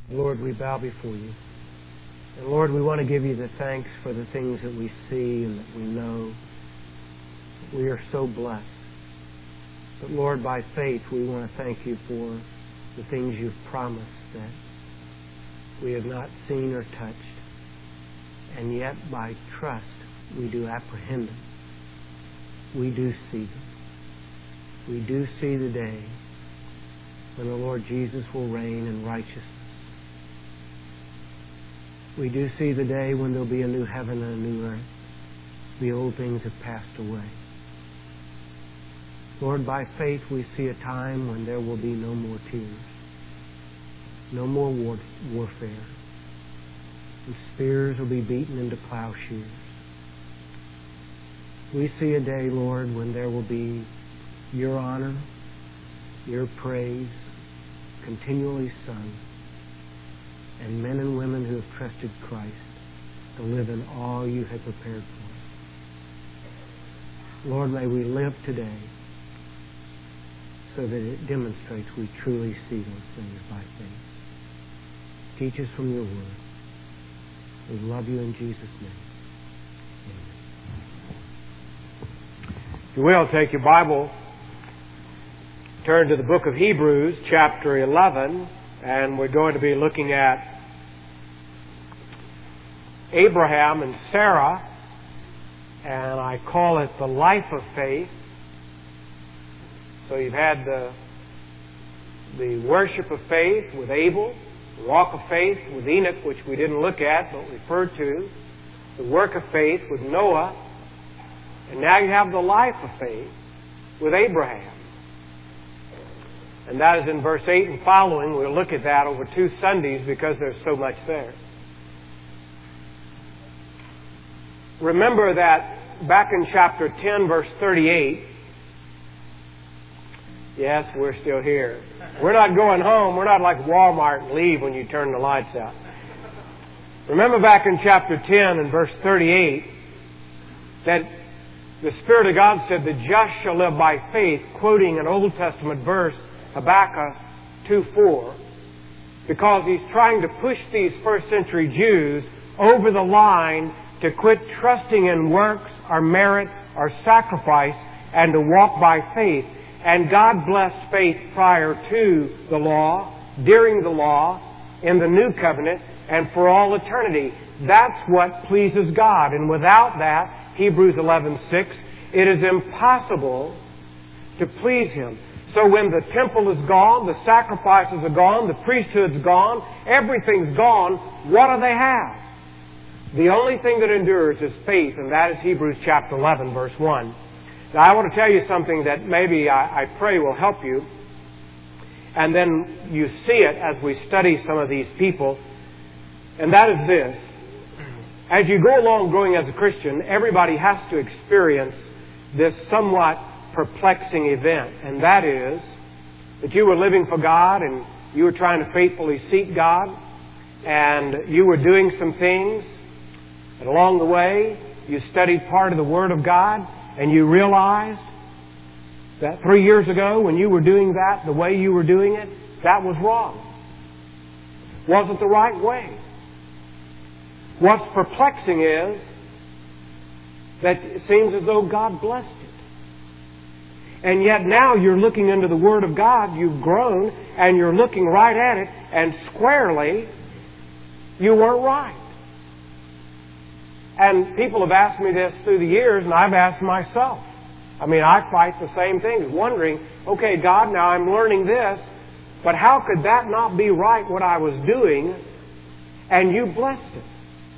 Lord, we bow before you. And Lord, we want to give you the thanks for the things that we see and that we know. We are so blessed. But Lord, by faith, we want to thank you for the things you've promised that we have not seen or touched. And yet, by trust, we do apprehend them. We do see them. We do see the day when the Lord Jesus will reign in righteousness. We do see the day when there'll be a new heaven and a new earth. The old things have passed away. Lord, by faith we see a time when there will be no more tears, no more warfare, and spears will be beaten into plowshares. We see a day, Lord, when there will be your honor, your praise continually sung, and men and women who have trusted Christ to live in all you have prepared for. Lord, may we live today so that it demonstrates we truly see those things by faith. Teach us from your word. We love you in Jesus' name. Amen. If you will, take your Bible, turn to the book of Hebrews, chapter 11, and we're going to be looking at Abraham and Sarah, and I call it the life of faith. So you've had the worship of faith with Abel, the walk of faith with Enoch, which we didn't look at but referred to, the work of faith with Noah, and now you have the life of faith with Abraham. And that is in verse 8 and following. We'll look at that over 2 Sundays because there's so much there. Remember that back in chapter 10, verse 38, yes, we're still here. We're not going home. We're not like Walmart and leave when you turn the lights out. Remember back in chapter 10 and verse 38 that the Spirit of God said, the just shall live by faith, quoting an Old Testament verse, Habakkuk 2:4, because he's trying to push these first century Jews over the line to quit trusting in works or merit or sacrifice and to walk by faith. And God blessed faith prior to the law, during the law, in the new covenant, and for all eternity. That's what pleases God. And without that, Hebrews 11:6, it is impossible to please Him. So when the temple is gone, the sacrifices are gone, the priesthood's gone, everything's gone, what do they have? The only thing that endures is faith, and that is Hebrews chapter 11, verse 1. Now I want to tell you something that maybe I pray will help you, and then you see it as we study some of these people, and that is this. As you go along growing as a Christian, everybody has to experience this somewhat perplexing event, and that is that you were living for God and you were trying to faithfully seek God, and you were doing some things, and along the way you studied part of the Word of God, and you realized that 3 years ago when you were doing that, the way you were doing it, that was wrong. Wasn't the right way. What's perplexing is that it seems as though God blessed it. And yet now you're looking into the Word of God, you've grown, and you're looking right at it, and squarely, you weren't right. And people have asked me this through the years, and I've asked myself. I mean, I fight the same thing, wondering, okay, God, now I'm learning this, but how could that not be right, what I was doing, and you blessed it?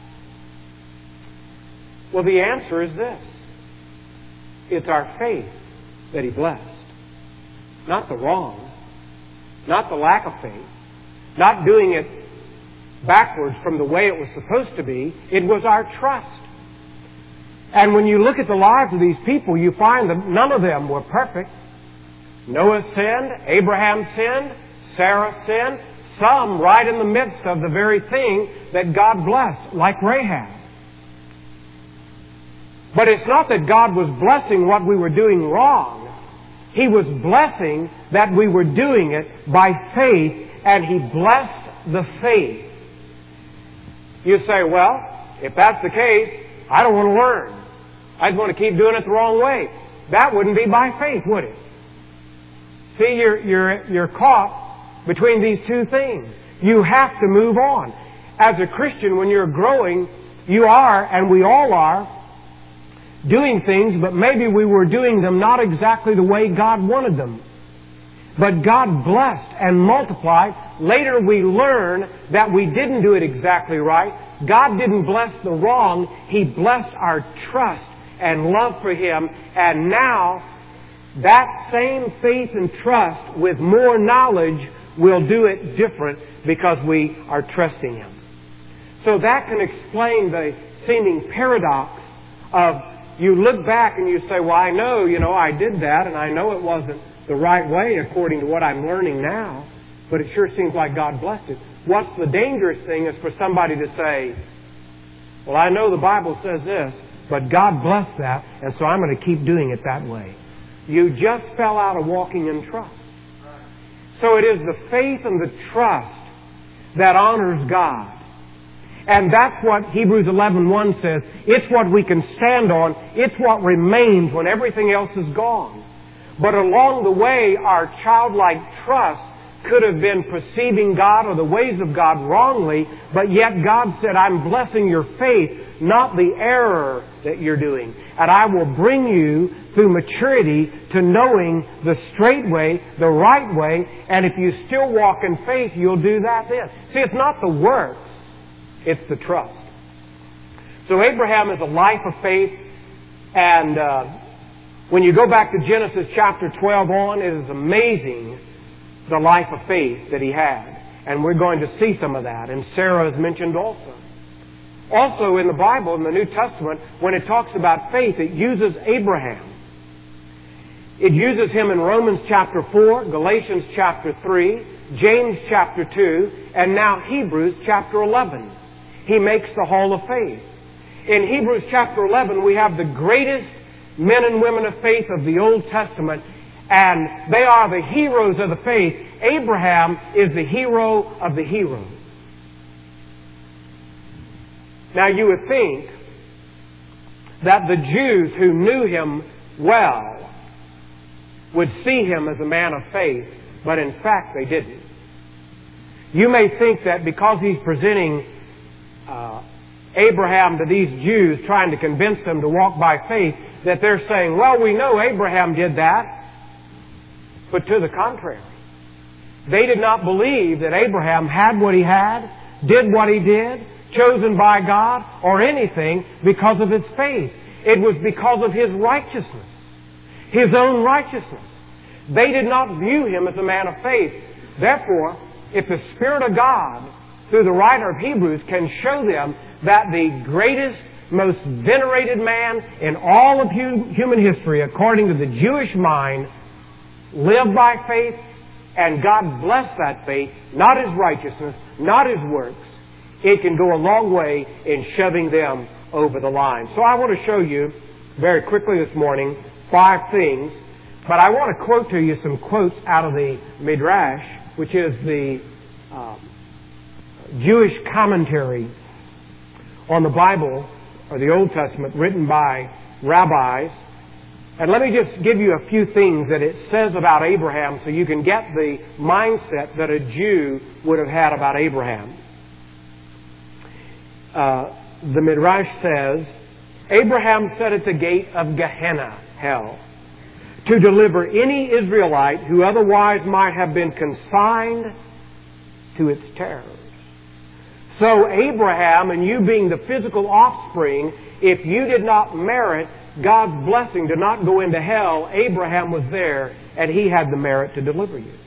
Well, the answer is this. It's our faith that He blessed. Not the wrong. Not the lack of faith. Not doing it backwards from the way it was supposed to be. It was our trust. And when you look at the lives of these people, you find that none of them were perfect. Noah sinned. Abraham sinned. Sarah sinned. Some right in the midst of the very thing that God blessed, like Rahab. But it's not that God was blessing what we were doing wrong. He was blessing that we were doing it by faith, and He blessed the faith. You say, well, if that's the case, I don't want to learn. I just want to keep doing it the wrong way. That wouldn't be by faith, would it? See, you're caught between these two things. You have to move on. As a Christian, when you're growing, you are, and we all are, doing things, but maybe we were doing them not exactly the way God wanted them. But God blessed and multiplied. Later we learn that we didn't do it exactly right. God didn't bless the wrong. He blessed our trust and love for Him. And now, that same faith and trust with more knowledge will do it different because we are trusting Him. So that can explain the seeming paradox of you look back and you say, well, I know, I did that and I know it wasn't the right way according to what I'm learning now, but it sure seems like God blessed it. What's the dangerous thing is for somebody to say, well, I know the Bible says this, but God blessed that, and so I'm going to keep doing it that way. You just fell out of walking in trust. So it is the faith and the trust that honors God. And that's what Hebrews 11:1 says. It's what we can stand on. It's what remains when everything else is gone. But along the way, our childlike trust could have been perceiving God or the ways of God wrongly, but yet God said, I'm blessing your faith, not the error that you're doing. And I will bring you through maturity to knowing the straight way, the right way, and if you still walk in faith, you'll do that then. See, it's not the works, it's the trust. So Abraham is a life of faith, and when you go back to Genesis chapter 12 on, it is amazing the life of faith that he had. And we're going to see some of that. And Sarah is mentioned also. Also in the Bible, in the New Testament, when it talks about faith, it uses Abraham. It uses him in Romans chapter 4, Galatians chapter 3, James chapter 2, and now Hebrews chapter 11. He makes the hall of faith. In Hebrews chapter 11, we have the greatest men and women of faith of the Old Testament, and they are the heroes of the faith. Abraham is the hero of the heroes. Now you would think that the Jews who knew him well would see him as a man of faith, but in fact they didn't. You may think that because he's presenting Abraham to these Jews, trying to convince them to walk by faith, that they're saying, well, we know Abraham did that. But to the contrary, they did not believe that Abraham had what he had, did what he did, chosen by God, or anything because of his faith. It was because of his righteousness, his own righteousness. They did not view him as a man of faith. Therefore, if the Spirit of God, through the writer of Hebrews, can show them that the greatest, most venerated man in all of human history, according to the Jewish mind, lived by faith, and God blessed that faith, not his righteousness, not his works, it can go a long way in shoving them over the line. So I want to show you very quickly this morning 5 things, but I want to quote to you some quotes out of the Midrash, which is the Jewish commentary on the Bible, or the Old Testament, written by rabbis. And let me just give you a few things that it says about Abraham so you can get the mindset that a Jew would have had about Abraham. The Midrash says, Abraham sat at the gate of Gehenna, hell, to deliver any Israelite who otherwise might have been consigned to its terrors. So Abraham, and you being the physical offspring, if you did not merit God's blessing to not go into hell, Abraham was there, and he had the merit to deliver you.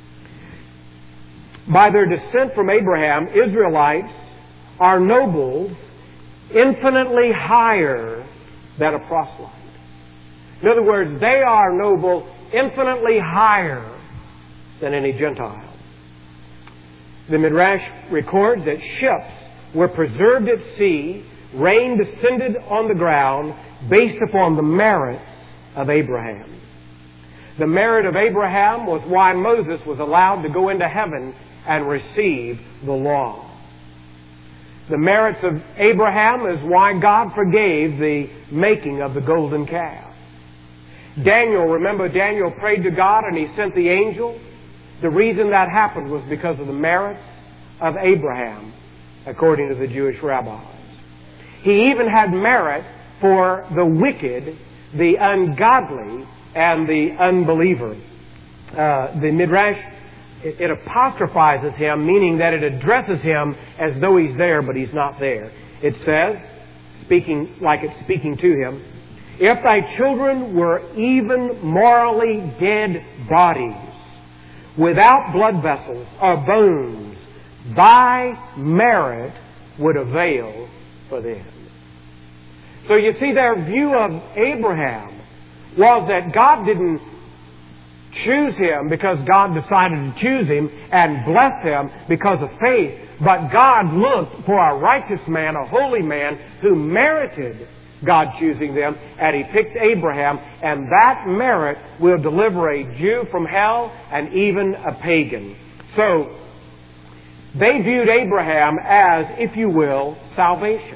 By their descent from Abraham, Israelites are nobles infinitely higher than a proselyte. In other words, they are noble infinitely higher than any Gentile. The Midrash records that ships were preserved at sea, rain descended on the ground, based upon the merits of Abraham. The merit of Abraham was why Moses was allowed to go into heaven and receive the law. The merits of Abraham is why God forgave the making of the golden calf. Daniel, remember Daniel prayed to God and he sent the angel? The reason that happened was because of the merits of Abraham, according to the Jewish rabbis. He even had merit for the wicked, the ungodly, and the unbeliever. The Midrash, it apostrophizes him, meaning that it addresses him as though he's there, but he's not there. It says, speaking like it's speaking to him, if thy children were even morally dead bodies, without blood vessels or bones, thy merit would avail for them. So you see, their view of Abraham was that God didn't choose him because God decided to choose him and bless him because of faith, but God looked for a righteous man, a holy man who merited God choosing them, and He picked Abraham, and that merit will deliver a Jew from hell and even a pagan. So, they viewed Abraham as, if you will, salvation.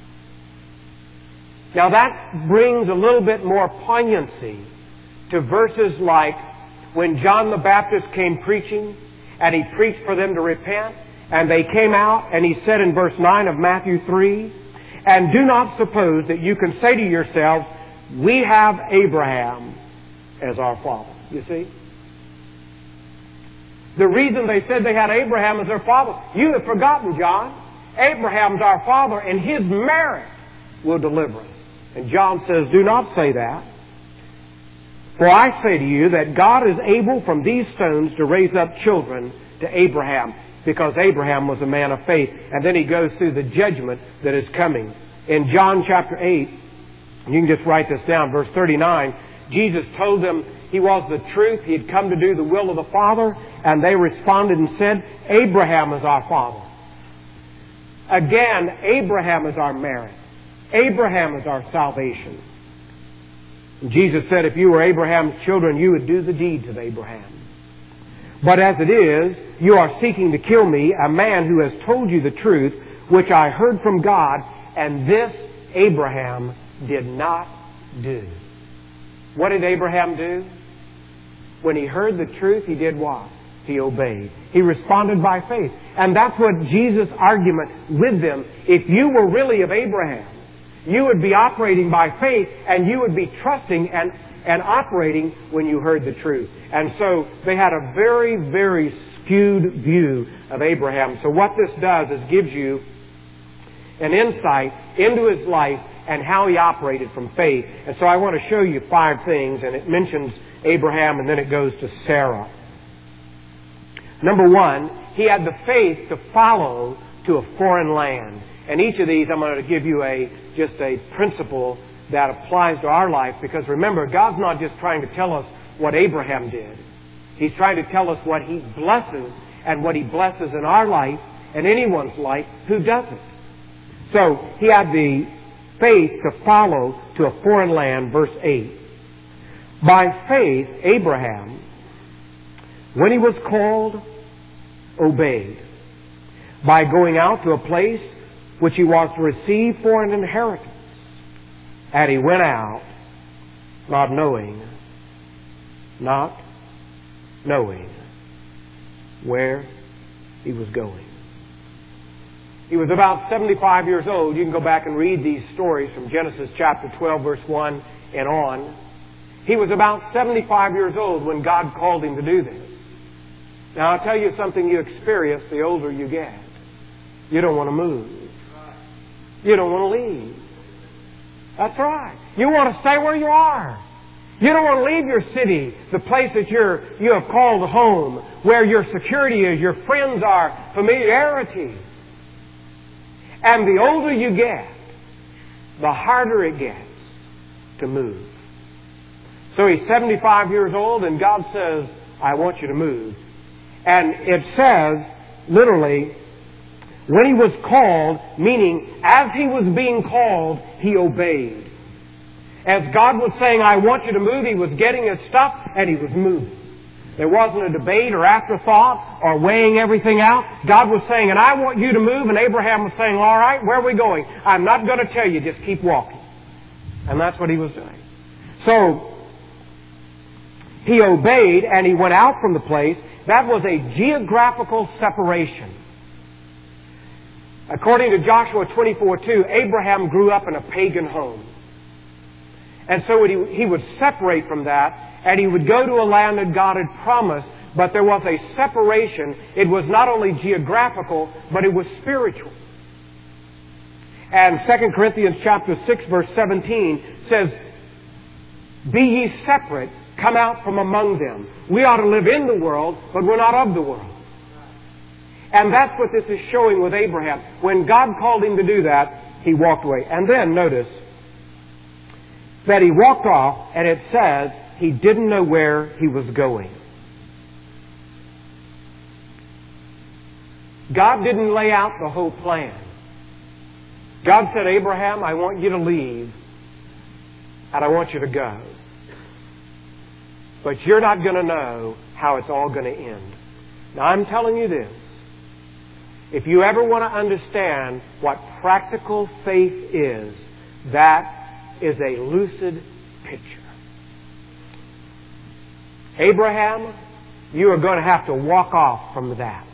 Now that brings a little bit more poignancy to verses like when John the Baptist came preaching, and he preached for them to repent, and they came out, and he said in verse 9 of Matthew 3, and do not suppose that you can say to yourselves, we have Abraham as our father. You see? The reason they said they had Abraham as their father, you have forgotten, John. Abraham's our father, and his merit will deliver us. And John says, do not say that. For I say to you that God is able from these stones to raise up children to Abraham, because Abraham was a man of faith. And then he goes through the judgment that is coming. In John chapter 8, you can just write this down, verse 39, Jesus told them He was the truth. He had come to do the will of the Father. And they responded and said, Abraham is our father. Again, Abraham is our merit. Abraham is our salvation. And Jesus said, if you were Abraham's children, you would do the deeds of Abraham. But as it is, you are seeking to kill me, a man who has told you the truth, which I heard from God, and this Abraham did not do. What did Abraham do? When he heard the truth, he did what? He obeyed. He responded by faith. And that's what Jesus' argument with them. If you were really of Abraham, you would be operating by faith, and you would be trusting and operating when you heard the truth. And so they had a very, very skewed view of Abraham. So what this does is gives you an insight into his life and how he operated from faith. And so I want to show you 5 things, and it mentions Abraham and then it goes to Sarah. Number 1, he had the faith to follow to a foreign land. And each of these I'm going to give you just a principle that applies to our life, because remember, God's not just trying to tell us what Abraham did. He's trying to tell us what He blesses and what He blesses in our life and anyone's life who doesn't. So, he had the faith to follow to a foreign land, verse 8. By faith, Abraham, when he was called, obeyed, by going out to a place which he was to receive for an inheritance. And he went out, not knowing where he was going. He was about 75 years old. You can go back and read these stories from Genesis chapter 12, verse 1 and on. He was about 75 years old when God called him to do this. Now, I'll tell you something you experience the older you get. You don't want to move. You don't want to leave. That's right. You want to stay where you are. You don't want to leave your city, the place that you have called home, where your security is, your friends are, familiarity. And the older you get, the harder it gets to move. So he's 75 years old, and God says, I want you to move. And it says, literally, when he was called, meaning as he was being called, he obeyed. As God was saying, I want you to move, He was getting His stuff, and He was moving. There wasn't a debate or afterthought or weighing everything out. God was saying, and I want you to move, and Abraham was saying, all right, where are we going? I'm not going to tell you, just keep walking. And that's what he was doing. So, he obeyed, and he went out from the place. That was a geographical separation. According to Joshua 24:2, Abraham grew up in a pagan home. And so he would separate from that, and he would go to a land that God had promised, but there was a separation. It was not only geographical, but it was spiritual. And 2 Corinthians chapter 6, verse 17 says, be ye separate, come out from among them. We ought to live in the world, but we're not of the world. And that's what this is showing with Abraham. When God called him to do that, he walked away. And then notice that he walked off, and it says he didn't know where he was going. God didn't lay out the whole plan. God said, Abraham, I want you to leave, and I want you to go. But you're not going to know how it's all going to end. Now, I'm telling you this. If you ever want to understand what practical faith is, that is a lucid picture. Abraham, you are going to have to walk off from that.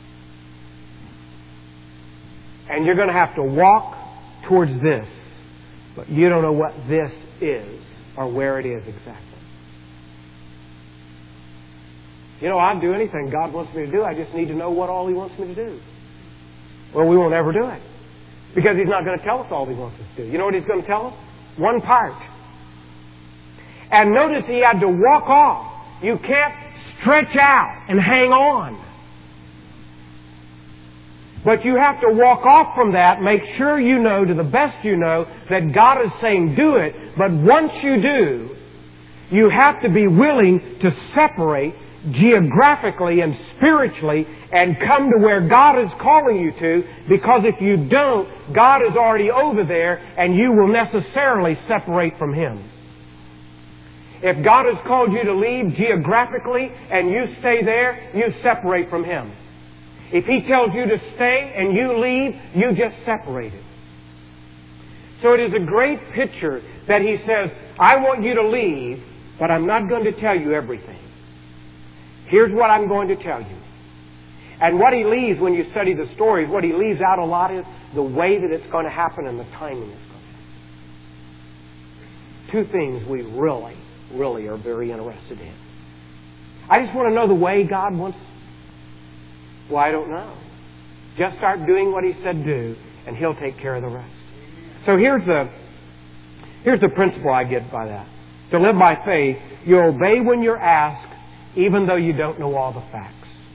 And you're going to have to walk towards this. But you don't know what this is or where it is exactly. You know, I'd do anything God wants me to do. I just need to know what all He wants me to do. Well, we won't ever do it. Because He's not going to tell us all He wants us to do. You know what He's going to tell us? One part. And notice He had to walk off. You can't stretch out and hang on. But you have to walk off from that, make sure you know to the best you know that God is saying do it. But once you do, you have to be willing to separate geographically and spiritually and come to where God is calling you to, because if you don't, God is already over there and you will necessarily separate from Him. If God has called you to leave geographically and you stay there, you separate from Him. If He tells you to stay and you leave, you just separate it. So it is a great picture that He says, I want you to leave, but I'm not going to tell you everything. Here's what I'm going to tell you. And what He leaves when you study the stories, what He leaves out a lot is the way that it's going to happen and the timing it's going to happen. Two things we really are very interested in. I just want to know the way God wants. Well, I don't know. Just start doing what He said do, and He'll take care of the rest. So here's the principle I get by that. To live by faith, you obey when you're asked, even though you don't know all the facts.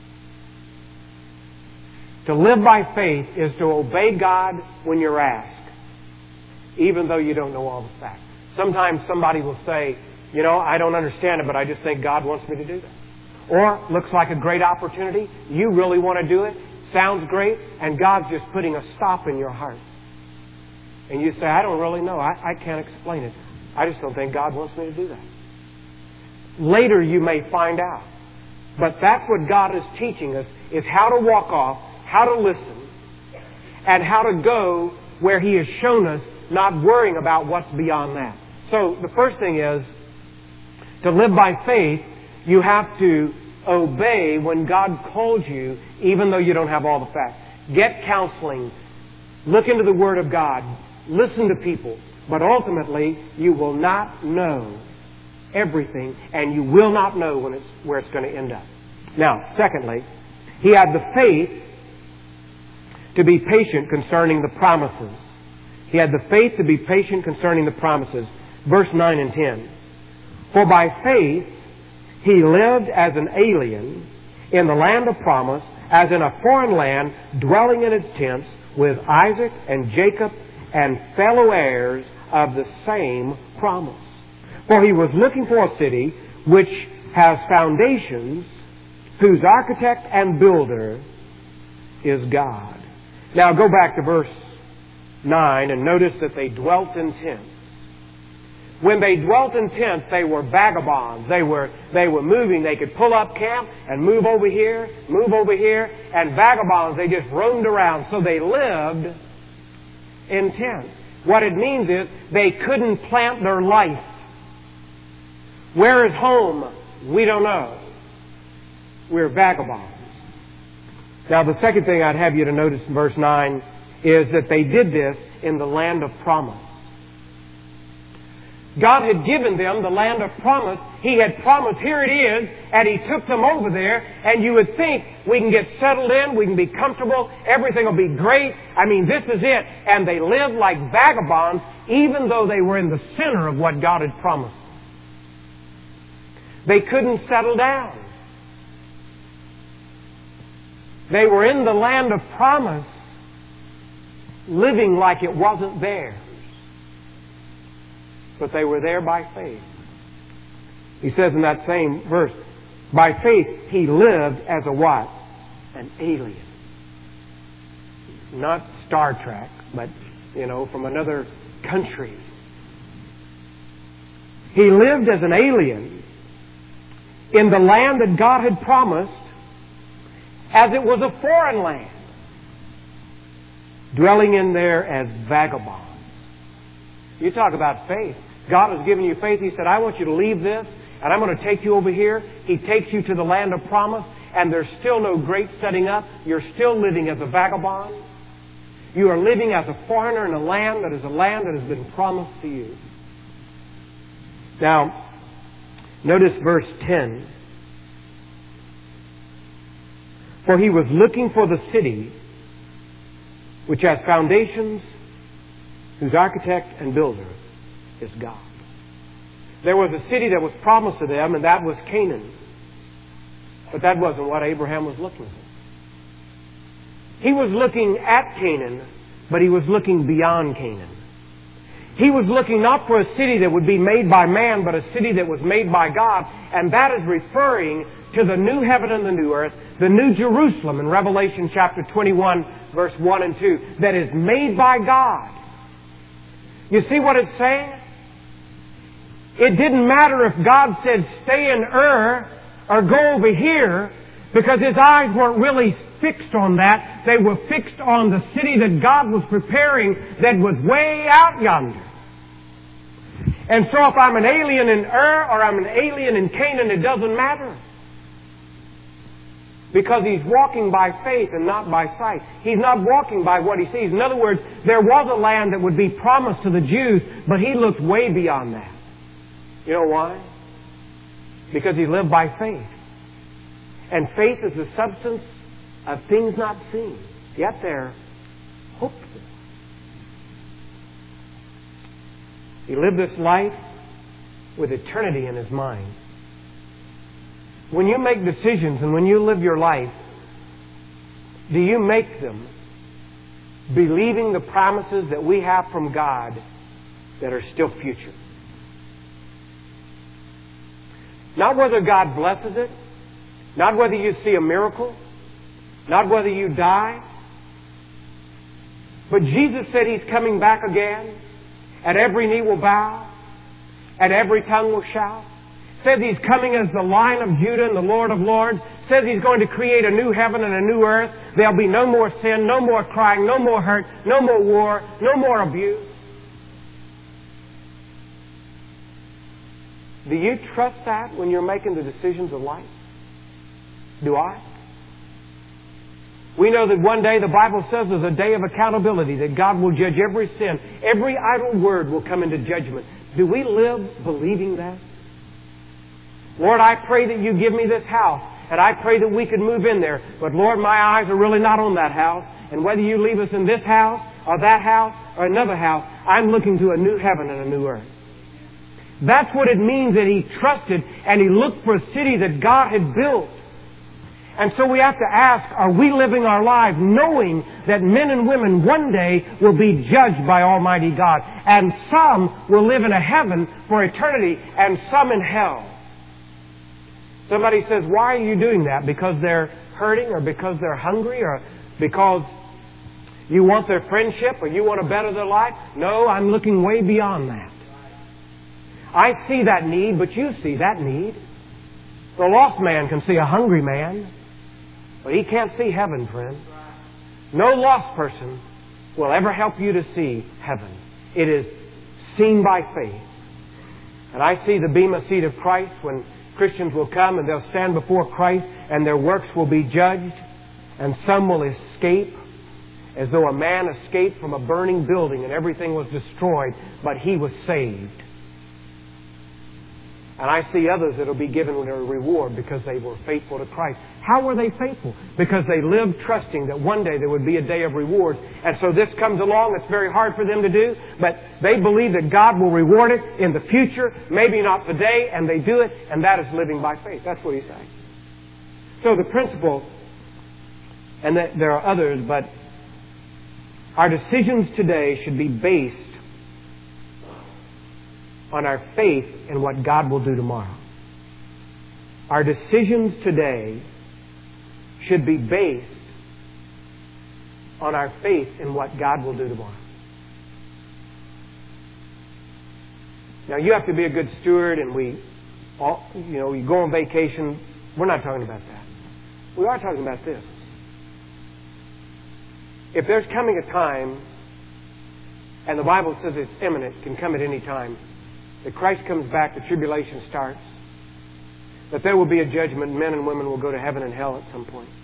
To live by faith is to obey God when you're asked, even though you don't know all the facts. Sometimes somebody will say, you know, I don't understand it, but I just think God wants me to do that. Or, looks like a great opportunity, you really want to do it, sounds great, and God's just putting a stop in your heart. And you say, I don't really know, I can't explain it. I just don't think God wants me to do that. Later you may find out. But that's what God is teaching us, is how to walk off, how to listen, and how to go where He has shown us, not worrying about what's beyond that. So the first thing is, to live by faith, you have to obey when God calls you, even though you don't have all the facts. Get counseling. Look into the Word of God. Listen to people. But ultimately, you will not know everything, and you will not know where it's going to end up. Now, secondly, he had the faith to be patient concerning the promises. He had the faith to be patient concerning the promises. Verse 9 and 10. For by faith he lived as an alien in the land of promise, as in a foreign land, dwelling in its tents with Isaac and Jacob and fellow heirs of the same promise. For he was looking for a city which has foundations, whose architect and builder is God. Now go back to verse 9 and notice that they dwelt in tents. When they dwelt in tents, they were vagabonds. They were moving. They could pull up camp and move over here, and vagabonds, they just roamed around. So they lived in tents. What it means is they couldn't plant their life. Where is home? We don't know. We're vagabonds. Now, the second thing I'd have you to notice in verse 9 is that they did this in the land of promise. God had given them the land of promise. He had promised, here it is, and He took them over there, and you would think, we can get settled in, we can be comfortable, everything will be great. I mean, this is it. And they lived like vagabonds, even though they were in the center of what God had promised. They couldn't settle down. They were in the land of promise, living like it wasn't theirs. But they were there by faith. He says in that same verse, by faith he lived as a what? An alien. Not Star Trek, but, from another country. He lived as an alien in the land that God had promised, as it was a foreign land, dwelling in there as vagabonds. You talk about faith. God has given you faith. He said, I want you to leave this, and I'm going to take you over here. He takes you to the land of promise, and there's still no great setting up. You're still living as a vagabond. You are living as a foreigner in a land that has been promised to you. Now, notice verse 10. For he was looking for the city which has foundations, whose architect and builder is God. There was a city that was promised to them, and that was Canaan. But that wasn't what Abraham was looking for. He was looking at Canaan, but he was looking beyond Canaan. He was looking not for a city that would be made by man, but a city that was made by God. And that is referring to the new heaven and the new earth, the new Jerusalem in Revelation chapter 21, verse 1 and 2, that is made by God. You see what it's saying? It didn't matter if God said, stay in Ur or go over here, because His eyes weren't really fixed on that. They were fixed on the city that God was preparing that was way out yonder. And so if I'm an alien in Ur or I'm an alien in Canaan, it doesn't matter. Because he's walking by faith and not by sight. He's not walking by what he sees. In other words, there was a land that would be promised to the Jews, but he looked way beyond that. You know why? Because he lived by faith. And faith is the substance of things not seen, yet they're hoped for. He lived this life with eternity in his mind. When you make decisions and when you live your life, do you make them believing the promises that we have from God that are still future? Not whether God blesses it, not whether you see a miracle, not whether you die. But Jesus said He's coming back again, and every knee will bow, and every tongue will shout. Says He's coming as the Lion of Judah and the Lord of Lords. Says He's going to create a new heaven and a new earth. There'll be no more sin, no more crying, no more hurt, no more war, no more abuse. Do you trust that when you're making the decisions of life? Do I? We know that one day, the Bible says, there's a day of accountability, that God will judge every sin. Every idle word will come into judgment. Do we live believing that? Lord, I pray that you give me this house, and I pray that we could move in there. But Lord, my eyes are really not on that house. And whether you leave us in this house, or that house, or another house, I'm looking to a new heaven and a new earth. That's what it means that he trusted, and he looked for a city that God had built. And so we have to ask, are we living our lives knowing that men and women one day will be judged by Almighty God? And some will live in a heaven for eternity, and some in hell. Somebody says, why are you doing that? Because they're hurting, or because they're hungry, or because you want their friendship, or you want to better their life? No, I'm looking way beyond that. I see that need, but you see that need. The lost man can see a hungry man, but he can't see heaven, friend. No lost person will ever help you to see heaven. It is seen by faith. And I see the bema seat of Christ when Christians will come and they'll stand before Christ and their works will be judged, and some will escape as though a man escaped from a burning building and everything was destroyed, but he was saved. And I see others that will be given a reward because they were faithful to Christ. How were they faithful? Because they lived trusting that one day there would be a day of reward. And so this comes along. It's very hard for them to do, but they believe that God will reward it in the future, maybe not today, and they do it, and that is living by faith. That's what he's saying. So the principle, and there are others, but our decisions today should be based on our faith in what God will do tomorrow. Our decisions today should be based on our faith in what God will do tomorrow. Now, you have to be a good steward, and you go on vacation. We're not talking about that. We are talking about this. If there's coming a time, and the Bible says it's imminent, can come at any time, that Christ comes back, the tribulation starts, that there will be a judgment, men and women will go to heaven and hell at some point.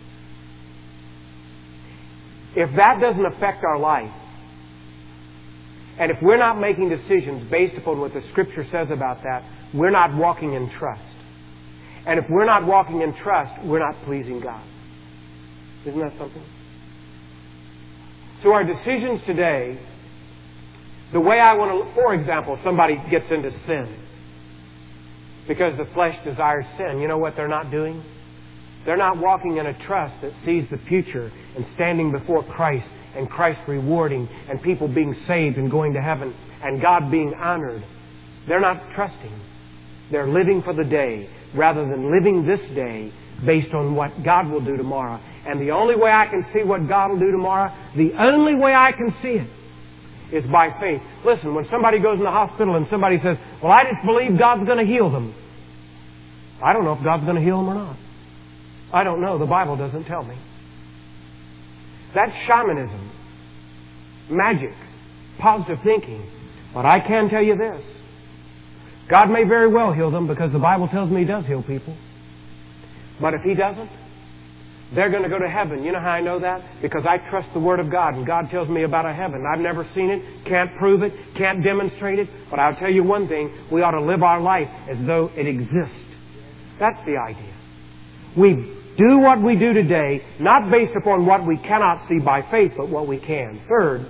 If that doesn't affect our life, and if we're not making decisions based upon what the Scripture says about that, we're not walking in trust. And if we're not walking in trust, we're not pleasing God. Isn't that something? So our decisions today, the way I want to, for example, somebody gets into sin because the flesh desires sin. You know what they're not doing? They're not walking in a trust that sees the future and standing before Christ and Christ rewarding and people being saved and going to heaven and God being honored. They're not trusting. They're living for the day rather than living this day based on what God will do tomorrow. And the only way I can see what God will do tomorrow, the only way I can see it, is by faith. Listen, when somebody goes in the hospital and somebody says, well, I just believe God's going to heal them. I don't know if God's going to heal them or not. I don't know. The Bible doesn't tell me. That's shamanism, magic, positive thinking. But I can tell you this. God may very well heal them because the Bible tells me He does heal people. But if He doesn't, they're going to go to heaven. You know how I know that? Because I trust the Word of God, and God tells me about a heaven. I've never seen it, can't prove it, can't demonstrate it, but I'll tell you one thing, we ought to live our life as though it exists. That's the idea. We do what we do today, not based upon what we cannot see by faith, but what we can. Third,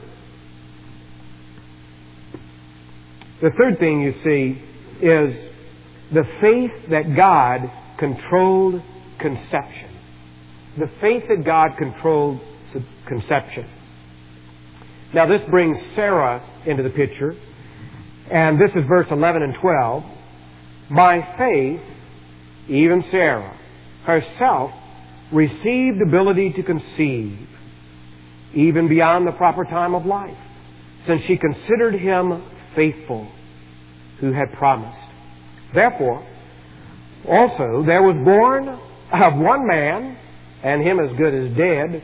the third thing you see is the faith that God controlled conception. The faith that God controlled conception. Now this brings Sarah into the picture. And this is verse 11 and 12. By faith, even Sarah herself received ability to conceive, even beyond the proper time of life, since she considered him faithful who had promised. Therefore, also there was born of one man, and him as good as dead.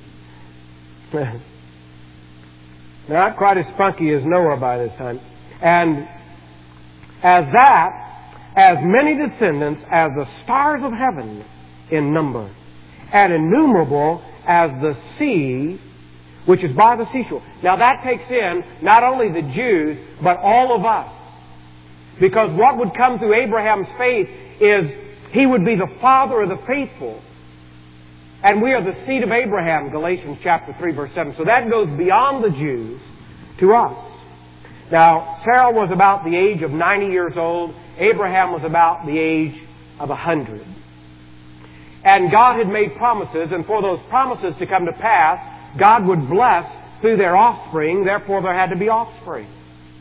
Not quite as spunky as Noah by this time. And as many descendants as the stars of heaven in number, and innumerable as the sea which is by the seashore. Now that takes in not only the Jews, but all of us. Because what would come through Abraham's faith is he would be the father of the faithful. And we are the seed of Abraham, Galatians chapter 3, verse 7. So that goes beyond the Jews to us. Now, Sarah was about the age of 90 years old. Abraham was about the age of 100. And God had made promises, and for those promises to come to pass, God would bless through their offspring. Therefore, there had to be offspring.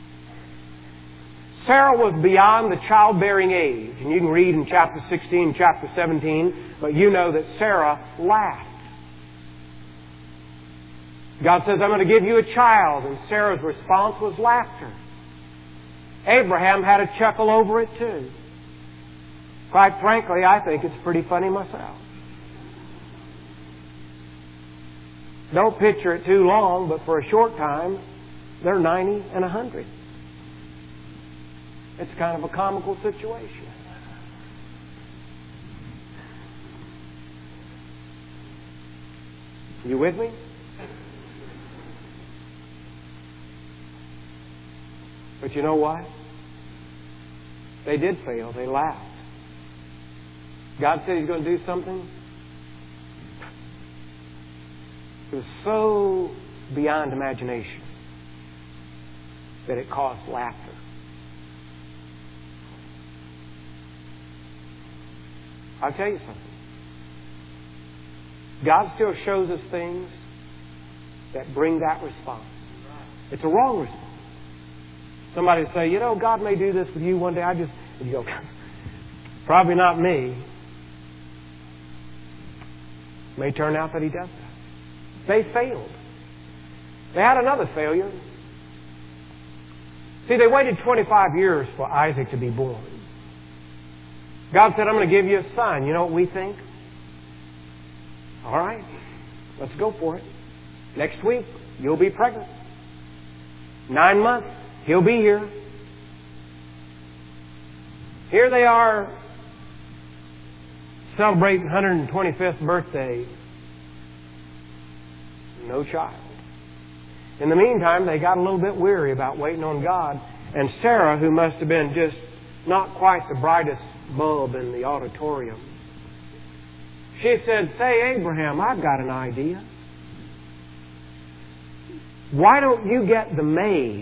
Sarah was beyond the childbearing age. And you can read in chapter 16, chapter 17, but you know that Sarah laughed. God says, I'm going to give you a child. And Sarah's response was laughter. Abraham had a chuckle over it too. Quite frankly, I think it's pretty funny myself. Don't picture it too long, but for a short time, they're 90 and 100. It's kind of a comical situation. You with me? But you know what? They did fail. They laughed. God said He's going to do something. It was so beyond imagination that it caused laughter. I'll tell you something. God still shows us things that bring that response. It's a wrong response. Somebody will say, God may do this with you one day. You go, probably not me. It may turn out that He does that. They failed. They had another failure. See, they waited 25 years for Isaac to be born. God said, I'm going to give you a son. You know what we think? All right, let's go for it. Next week, you'll be pregnant. 9 months, he'll be here. Here they are celebrating 125th birthday. No child. In the meantime, they got a little bit weary about waiting on God. And Sarah, who must have been just not quite the brightest bulb in the auditorium, she said, say, Abraham, I've got an idea. Why don't you get the maid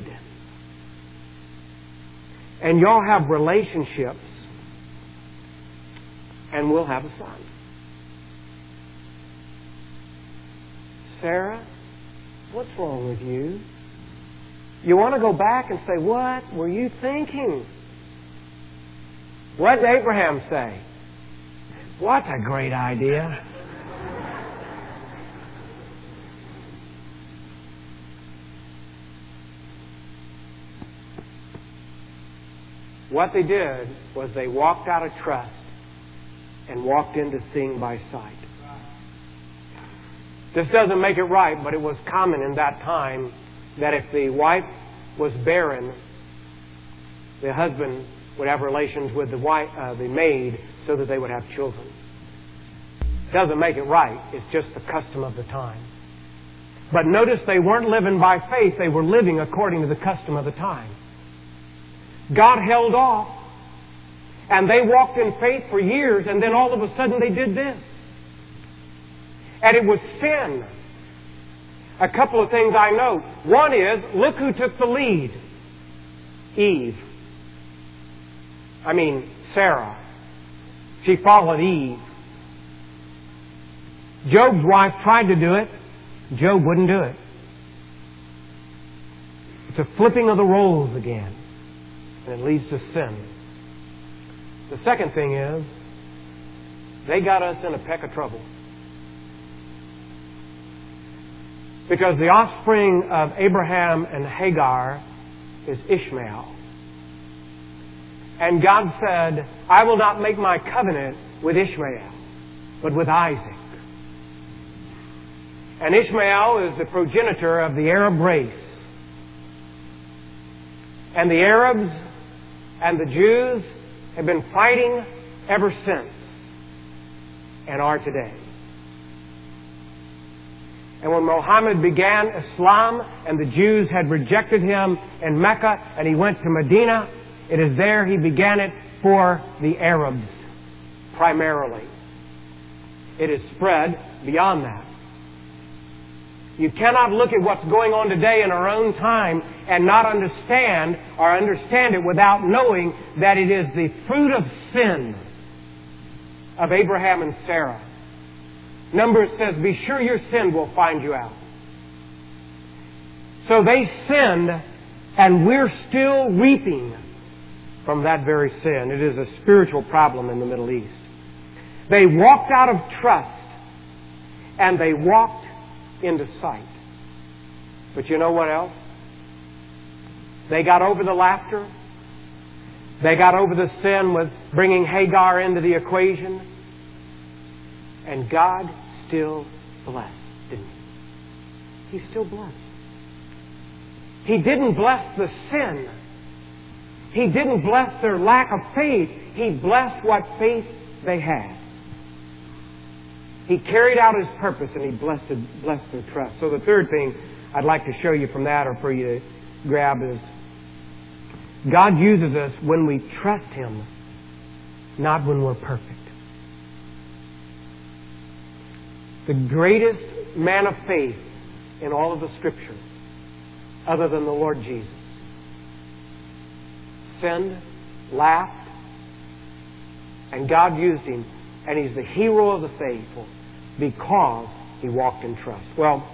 and y'all have relationships and we'll have a son? Sarah, what's wrong with you? You want to go back and say, what were you thinking? What did Abraham say? What a great idea. What they did was they walked out of trust and walked into seeing by sight. This doesn't make it right, but it was common in that time that if the wife was barren, the husband would have relations with the maid so that they would have children. It doesn't make it right. It's just the custom of the time. But notice they weren't living by faith. They were living according to the custom of the time. God held off. And they walked in faith for years, and then all of a sudden they did this. And it was sin. A couple of things I know. One is, look who took the lead. Sarah. She followed Eve. Job's wife tried to do it. Job wouldn't do it. It's a flipping of the roles again. And it leads to sin. The second thing is, they got us in a peck of trouble. Because the offspring of Abraham and Hagar is Ishmael. And God said, I will not make my covenant with Ishmael, but with Isaac. And Ishmael is the progenitor of the Arab race. And the Arabs and the Jews have been fighting ever since and are today. And when Muhammad began Islam and the Jews had rejected him in Mecca and he went to Medina, it is there he began it for the Arabs primarily. It is spread beyond that. You cannot look at what's going on today in our own time and not understand it without knowing that it is the fruit of sin of Abraham and Sarah. Numbers says, be sure your sin will find you out. So they sinned, and we're still reaping from that very sin. It is a spiritual problem in the Middle East. They walked out of trust, and they walked into sight. But you know what else? They got over the laughter They got over the sin with bringing Hagar into the equation. And God still blessed, didn't He? He still blessed. He didn't bless the sin. He didn't bless their lack of faith. He blessed what faith they had. He carried out His purpose and He blessed their trust. So the third thing I'd like to show you from that, or for you to grab, is God uses us when we trust Him, not when we're perfect. The greatest man of faith in all of the Scripture, other than the Lord Jesus, sinned, laughed, and God used him, and he's the hero of the faithful because he walked in trust. Well,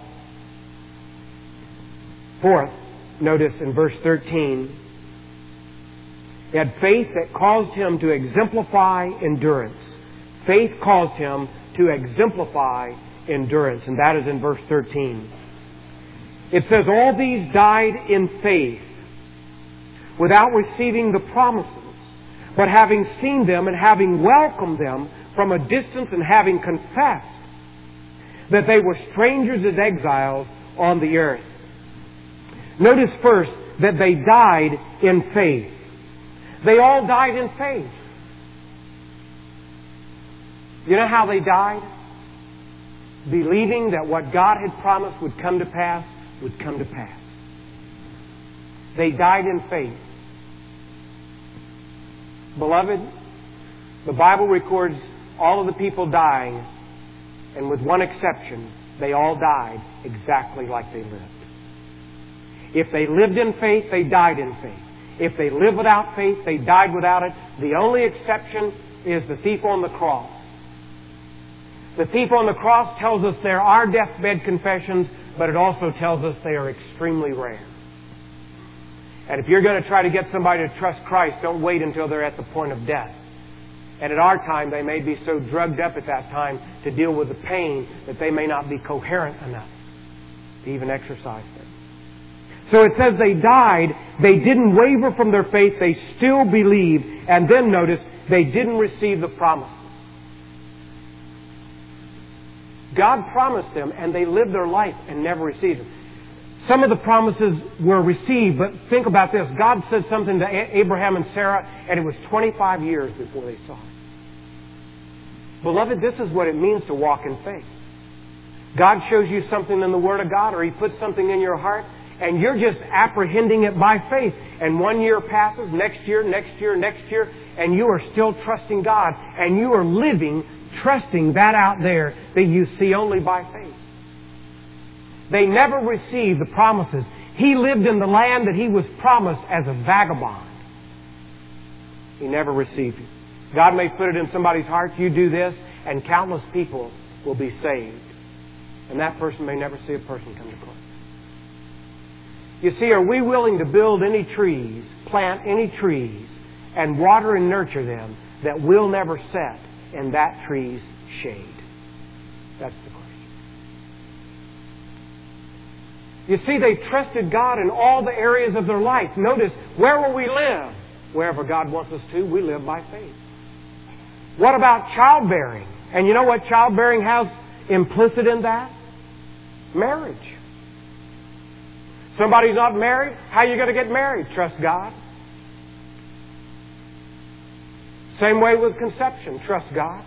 fourth, notice in verse 13, he had faith that caused him to exemplify endurance. Faith caused him to exemplify endurance, and that is in verse 13. It says, all these died in faith without receiving the promises, but having seen them and having welcomed them from a distance and having confessed that they were strangers and exiles on the earth. Notice first that they died in faith. They all died in faith. You know how they died? Believing that what God had promised would come to pass, would come to pass. They died in faith. Beloved, the Bible records all of the people dying, and with one exception, they all died exactly like they lived. If they lived in faith, they died in faith. If they lived without faith, they died without it. The only exception is the thief on the cross. The thief on the cross tells us there are deathbed confessions, but it also tells us they are extremely rare. And if you're going to try to get somebody to trust Christ, don't wait until they're at the point of death. And at our time, they may be so drugged up at that time to deal with the pain that they may not be coherent enough to even exercise them. So it says they died. They didn't waver from their faith. They still believed. And then notice, they didn't receive the promises. God promised them, and they lived their life and never received them. Some of the promises were received, but think about this. God said something to Abraham and Sarah, and it was 25 years before they saw it. Beloved, this is what it means to walk in faith. God shows you something in the Word of God, or He puts something in your heart, and you're just apprehending it by faith. And 1 year passes, next year, and you are still trusting God, and you are living trusting that out there that you see only by faith. They never received the promises. He lived in the land that he was promised as a vagabond. He never received it. God may put it in somebody's heart, you do this, and countless people will be saved. And that person may never see a person come to Christ. You see, are we willing to build any trees, plant any trees, and water and nurture them that will never set in that tree's shade? That's the question. You see, they trusted God in all the areas of their life. Notice, where will we live? Wherever God wants us to, we live by faith. What about childbearing? And you know what childbearing has implicit in that? Marriage. Somebody's not married? How are you going to get married? Trust God. Same way with conception. Trust God.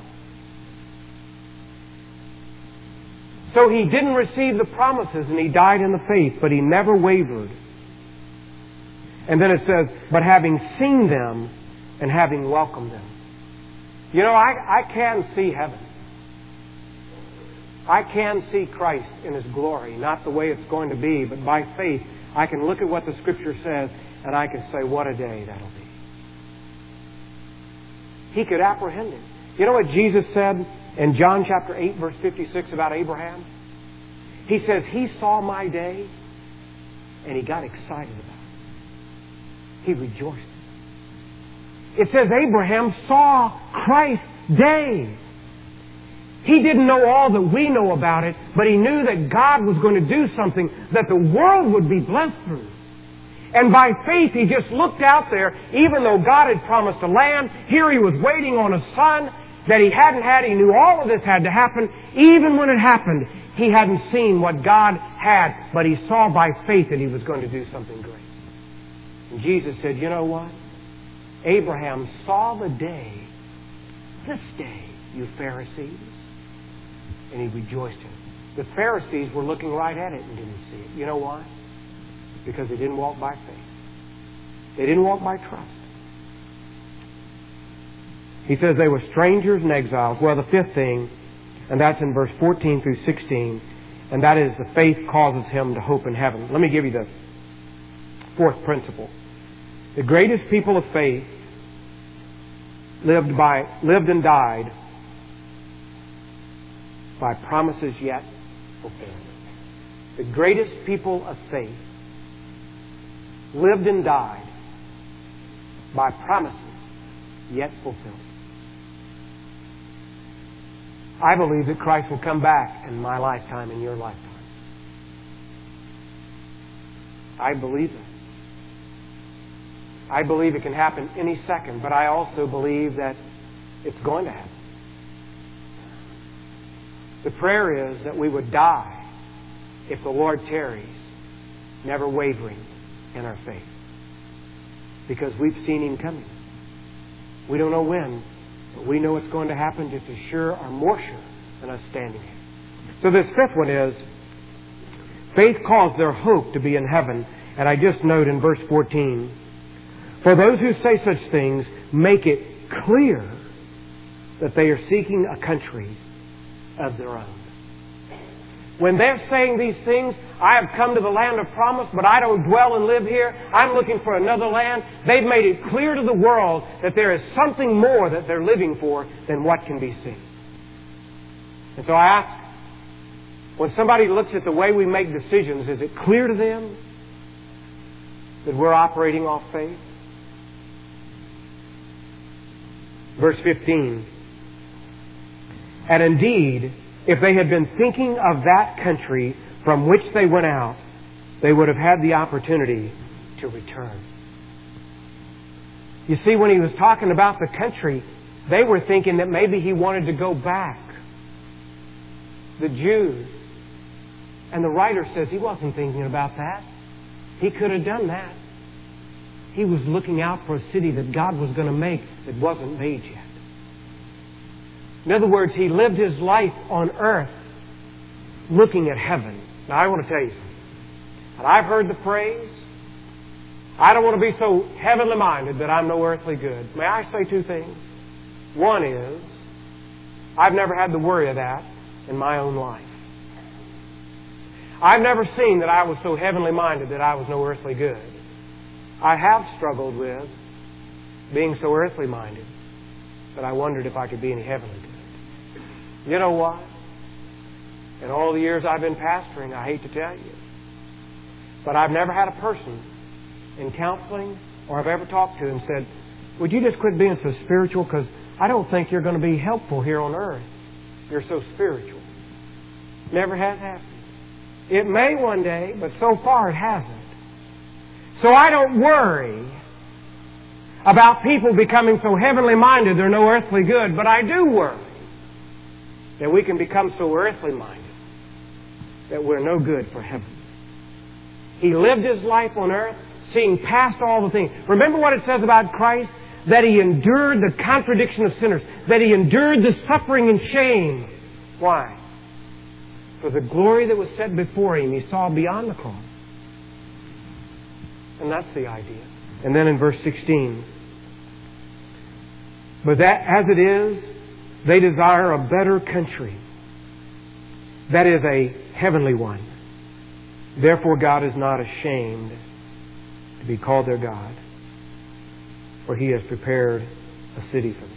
So he didn't receive the promises and he died in the faith, but he never wavered. And then it says, but having seen them and having welcomed them. You know, I can see heaven. I can see Christ in His glory, not the way it's going to be, but by faith I can look at what the Scripture says and I can say, what a day that'll be. He could apprehend it. You know what Jesus said in John chapter 8, verse 56 about Abraham? He says, he saw my day and he got excited about it. He rejoiced. It says Abraham saw Christ's day. He didn't know all that we know about it, but he knew that God was going to do something that the world would be blessed through. And by faith, he just looked out there, even though God had promised a land. Here he was waiting on a son that he hadn't had. He knew all of this had to happen. Even when it happened, he hadn't seen what God had, but he saw by faith that he was going to do something great. And Jesus said, you know what? Abraham saw the day, this day, you Pharisees, and he rejoiced in it. The Pharisees were looking right at it and didn't see it. You know why? Because they didn't walk by faith. They didn't walk by trust. He says they were strangers and exiles. Well, the fifth thing, and that's in verse 14 through 16, and that is the faith causes him to hope in heaven. Let me give you the fourth principle. The greatest people of faith lived and died by promises yet fulfilled. The greatest people of faith lived and died by promises yet fulfilled. I believe that Christ will come back in my lifetime, in your lifetime. I believe it. I believe it can happen any second, but I also believe that it's going to happen. The prayer is that we would die if the Lord tarries, never wavering in our faith. Because we've seen Him coming. We don't know when, but we know it's going to happen just as sure or more sure than us standing here. So this fifth one is, faith caused their hope to be in heaven. And I just note in verse 14, for those who say such things make it clear that they are seeking a country of their own. When they're saying these things, I have come to the land of promise, but I don't dwell and live here. I'm looking for another land. They've made it clear to the world that there is something more that they're living for than what can be seen. And so I ask, when somebody looks at the way we make decisions, is it clear to them that we're operating off faith? Verse 15. And indeed, if they had been thinking of that country from which they went out, they would have had the opportunity to return. You see, when he was talking about the country, they were thinking that maybe he wanted to go back. The Jews. And the writer says he wasn't thinking about that. He could have done that. He was looking out for a city that God was going to make that wasn't made yet. In other words, he lived his life on earth looking at heaven. Now, I want to tell you something. And I've heard the phrase, I don't want to be so heavenly minded that I'm no earthly good. May I say two things? One is, I've never had the worry of that in my own life. I've never seen that I was so heavenly minded that I was no earthly good. I have struggled with being so earthly minded that I wondered if I could be any heavenly good. You know what? In all the years I've been pastoring, I hate to tell you, but I've never had a person in counseling or I've ever talked to and said, would you just quit being so spiritual because I don't think you're going to be helpful here on earth. You're so spiritual. Never has happened. It may one day, but so far it hasn't. So I don't worry about people becoming so heavenly minded they're no earthly good, but I do worry that we can become so earthly minded that we're no good for heaven. He lived his life on earth seeing past all the things. Remember what it says about Christ? That He endured the contradiction of sinners. That He endured the suffering and shame. Why? For the glory that was set before Him, He saw beyond the cross. And that's the idea. And then in verse 16, but that as it is, they desire a better country. That is a heavenly one. Therefore God is not ashamed to be called their God, for He has prepared a city for them.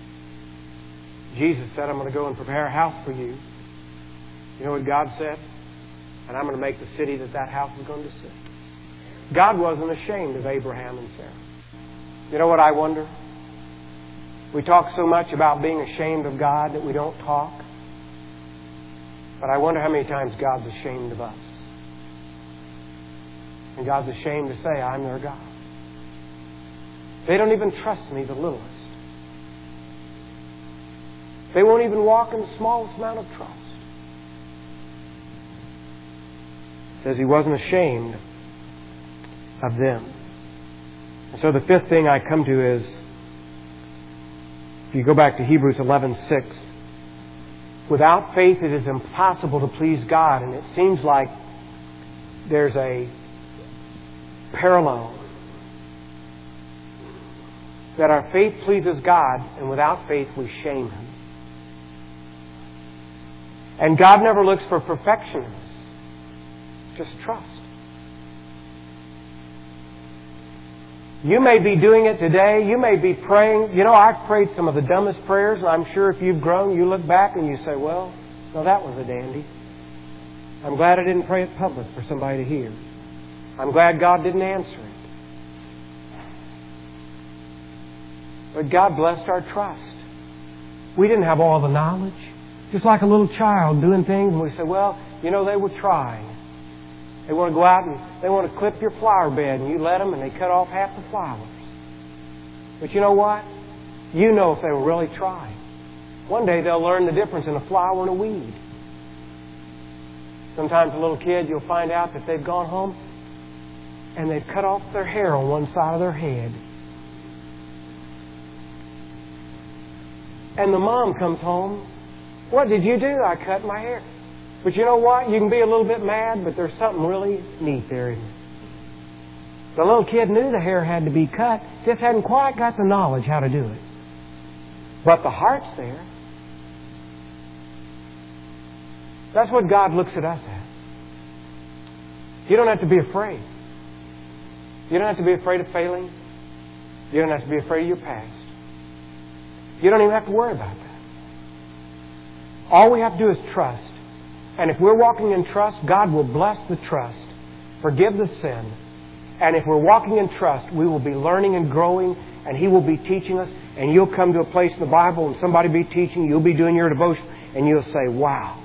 Jesus said, I'm going to go and prepare a house for you. You know what God said? And I'm going to make the city that house is going to sit. God wasn't ashamed of Abraham and Sarah. You know what I wonder? We talk so much about being ashamed of God that we don't talk. But I wonder how many times God's ashamed of us. And God's ashamed to say, I'm their God. They don't even trust me the littlest. They won't even walk in the smallest amount of trust. It says He wasn't ashamed of them. And so the fifth thing I come to is, if you go back to Hebrews 11:6, without faith it is impossible to please God. And it seems like there's a parallel. That our faith pleases God, and without faith we shame Him. And God never looks for perfections, just trust. You may be doing it today. You may be praying. You know, I've prayed some of the dumbest prayers, and I'm sure if you've grown, you look back and you say, well, no, that was a dandy. I'm glad I didn't pray it public for somebody to hear. I'm glad God didn't answer it. But God blessed our trust. We didn't have all the knowledge. Just like a little child doing things, and we say, well, you know, they were trying. They want to go out and they want to clip your flower bed, and you let them, and they cut off half the flowers. But you know what? You know if they were really trying. One day they'll learn the difference in a flower and a weed. Sometimes a little kid, you'll find out that they've gone home and they've cut off their hair on one side of their head. And the mom comes home. What did you do? I cut my hair. But you know what? You can be a little bit mad, but there's something really neat there, isn't it? The little kid knew the hair had to be cut, just hadn't quite got the knowledge how to do it. But the heart's there. That's what God looks at us as. You don't have to be afraid. You don't have to be afraid of failing. You don't have to be afraid of your past. You don't even have to worry about that. All we have to do is trust. And if we're walking in trust, God will bless the trust, forgive the sin. And if we're walking in trust, we will be learning and growing, and He will be teaching us. And you'll come to a place in the Bible and somebody will be teaching, you'll be doing your devotion, and you'll say, wow,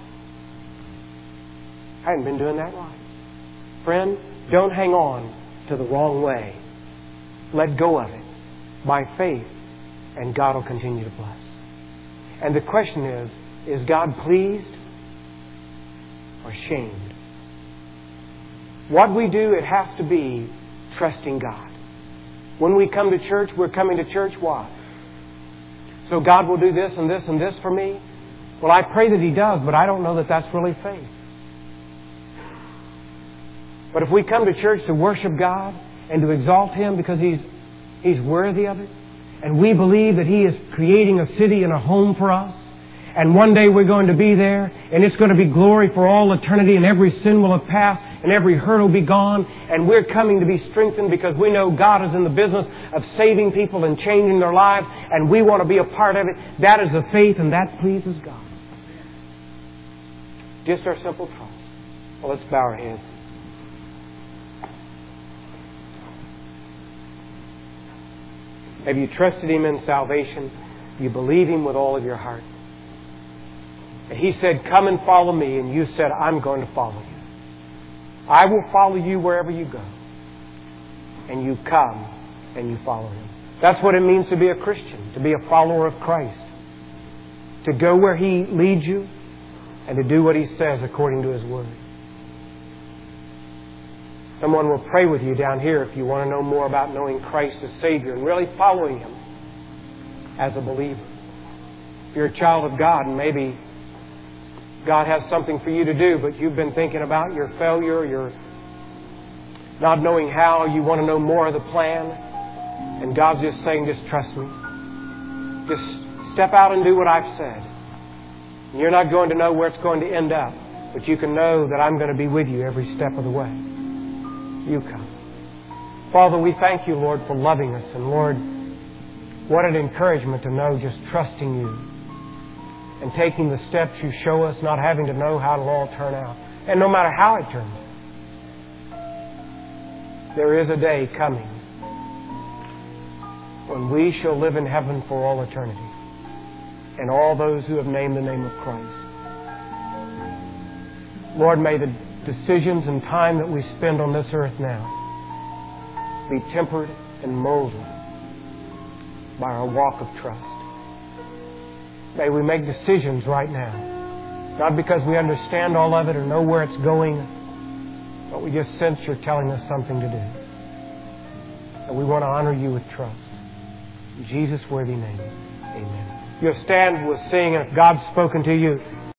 I haven't been doing that right. Friend, don't hang on to the wrong way. Let go of it by faith, and God will continue to bless. And the question is God pleased or shamed? What we do, it has to be trusting God. When we come to church, we're coming to church why? So God will do this and this and this for me? Well, I pray that He does, but I don't know that that's really faith. But if we come to church to worship God and to exalt Him because He's worthy of it, and we believe that He is creating a city and a home for us, and one day we're going to be there, and it's going to be glory for all eternity, and every sin will have passed, and every hurt will be gone, and we're coming to be strengthened because we know God is in the business of saving people and changing their lives, and we want to be a part of it. That is the faith, and that pleases God. Just our simple trust. Well, let's bow our heads. Have you trusted Him in salvation? You believe Him with all of your heart? And He said, come and follow me. And you said, I'm going to follow you. I will follow you wherever you go. And you come and you follow Him. That's what it means to be a Christian, to be a follower of Christ. To go where He leads you and to do what He says according to His Word. Someone will pray with you down here if you want to know more about knowing Christ as Savior and really following Him as a believer. If you're a child of God and maybe God has something for you to do, but you've been thinking about your failure, you're not knowing how, you want to know more of the plan, and God's just saying, just trust me. Just step out and do what I've said. And you're not going to know where it's going to end up, but you can know that I'm going to be with you every step of the way. You come. Father, we thank You, Lord, for loving us. And Lord, what an encouragement to know just trusting You and taking the steps You show us, not having to know how it'll all turn out. And no matter how it turns out, there is a day coming when we shall live in heaven for all eternity. And all those who have named the name of Christ. Lord, may the decisions and time that we spend on this earth now be tempered and molded by our walk of trust. May we make decisions right now, not because we understand all of it or know where it's going, but we just sense You're telling us something to do. And we want to honor You with trust. In Jesus' worthy name, amen. You'll stand, we'll sing, and if God's spoken to you,